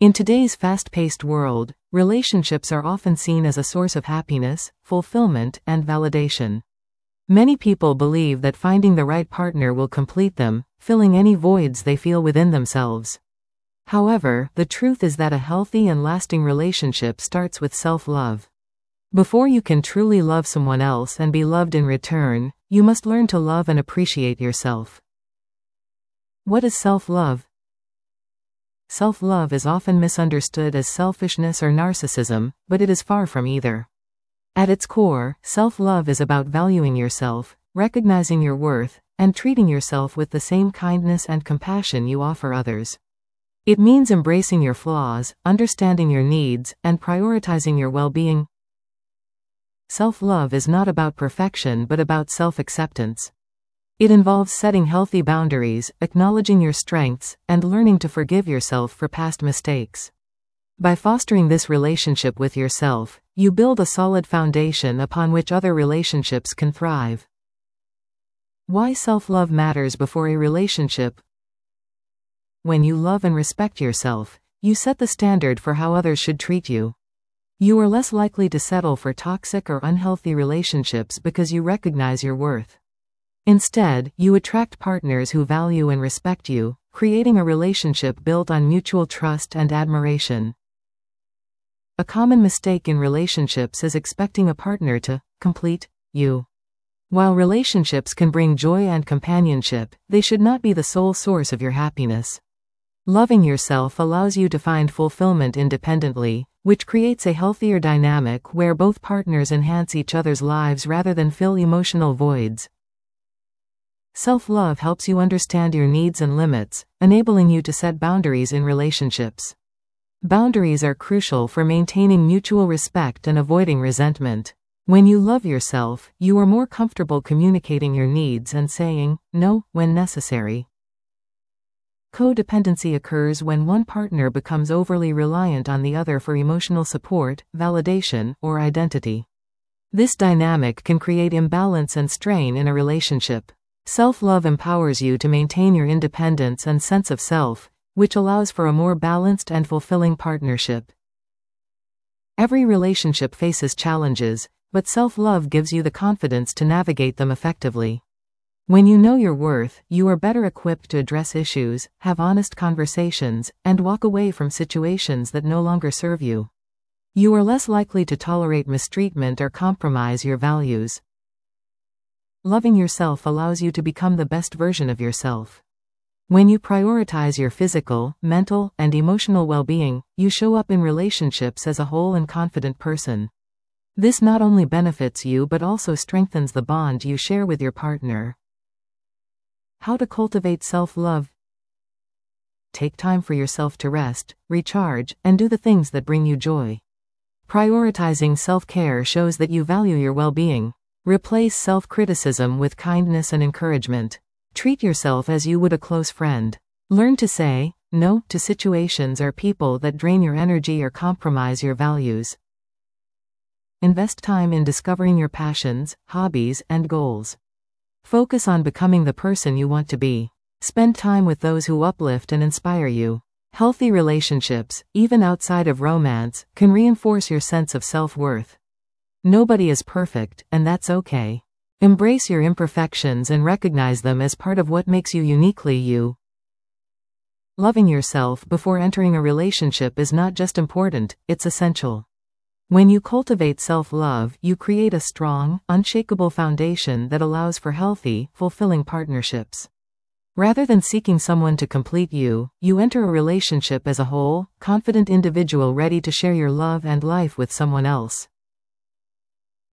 In today's fast-paced world, relationships are often seen as a source of happiness, fulfillment, and validation. Many people believe that finding the right partner will complete them, filling any voids they feel within themselves. However, the truth is that a healthy and lasting relationship starts with self-love. Before you can truly love someone else and be loved in return, you must learn to love and appreciate yourself. What is self-love? Self-love is often misunderstood as selfishness or narcissism, but it is far from either. At its core, self-love is about valuing yourself, recognizing your worth, and treating yourself with the same kindness and compassion you offer others. It means embracing your flaws, understanding your needs, and prioritizing your well-being. Self-love is not about perfection but about self-acceptance. It involves setting healthy boundaries, acknowledging your strengths, and learning to forgive yourself for past mistakes. By fostering this relationship with yourself, you build a solid foundation upon which other relationships can thrive. Why self-love matters before a relationship. When you love and respect yourself, you set the standard for how others should treat you. You are less likely to settle for toxic or unhealthy relationships because you recognize your worth. Instead, you attract partners who value and respect you, creating a relationship built on mutual trust and admiration. A common mistake in relationships is expecting a partner to complete you. While relationships can bring joy and companionship, they should not be the sole source of your happiness. Loving yourself allows you to find fulfillment independently, which creates a healthier dynamic where both partners enhance each other's lives rather than fill emotional voids. Self-love helps you understand your needs and limits, enabling you to set boundaries in relationships. Boundaries are crucial for maintaining mutual respect and avoiding resentment. When you love yourself, you are more comfortable communicating your needs and saying no when necessary. Codependency occurs when one partner becomes overly reliant on the other for emotional support, validation, or identity. This dynamic can create imbalance and strain in a relationship. Self-love empowers you to maintain your independence and sense of self, which allows for a more balanced and fulfilling partnership. Every relationship faces challenges, but self-love gives you the confidence to navigate them effectively. When you know your worth, you are better equipped to address issues, have honest conversations, and walk away from situations that no longer serve you. You are less likely to tolerate mistreatment or compromise your values. Loving yourself allows you to become the best version of yourself. When you prioritize your physical, mental, and emotional well-being, you show up in relationships as a whole and confident person. This not only benefits you but also strengthens the bond you share with your partner. How to cultivate self-love. Take time for yourself to rest, recharge, and do the things that bring you joy. Prioritizing self-care shows that you value your well-being. Replace self-criticism with kindness and encouragement. Treat yourself as you would a close friend. Learn to say no to situations or people that drain your energy or compromise your values. Invest time in discovering your passions, hobbies, and goals. Focus on becoming the person you want to be. Spend time with those who uplift and inspire you. Healthy relationships, even outside of romance, can reinforce your sense of self-worth. Nobody is perfect, and that's okay. Embrace your imperfections and recognize them as part of what makes you uniquely you. Loving yourself before entering a relationship is not just important, it's essential. When you cultivate self-love, you create a strong, unshakable foundation that allows for healthy, fulfilling partnerships. Rather than seeking someone to complete you, you enter a relationship as a whole, confident individual ready to share your love and life with someone else.